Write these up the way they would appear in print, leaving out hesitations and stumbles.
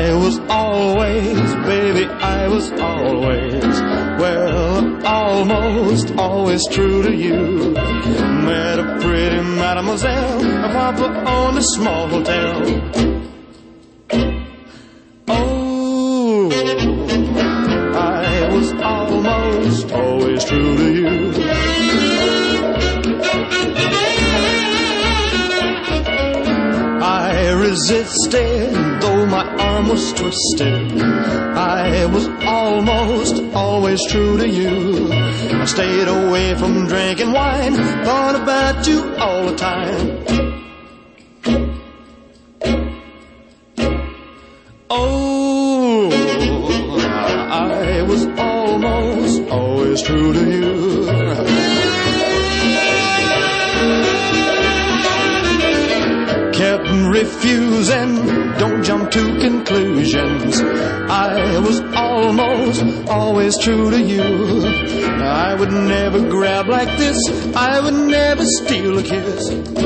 I was always, baby, I was always, well, almost always true to you. Met a pretty mademoiselle, a papa owned a small hotel. Oh, I was almost always true to you. I resisted, though my arm was twisted. I was almost always true to you. I stayed away from drinking wine, thought about you all the time. Oh, I was almost always true to you. Kept refusing, don't jump to conclusions. I was almost always true to you. I would never grab like this, I would never steal a kiss.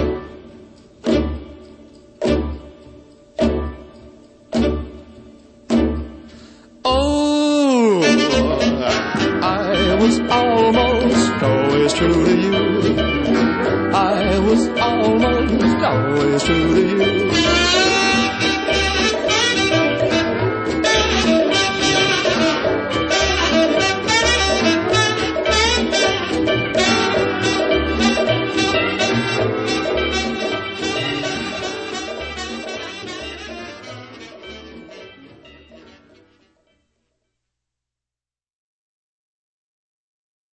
Oh, I was almost always true to you. I was almost always true to you.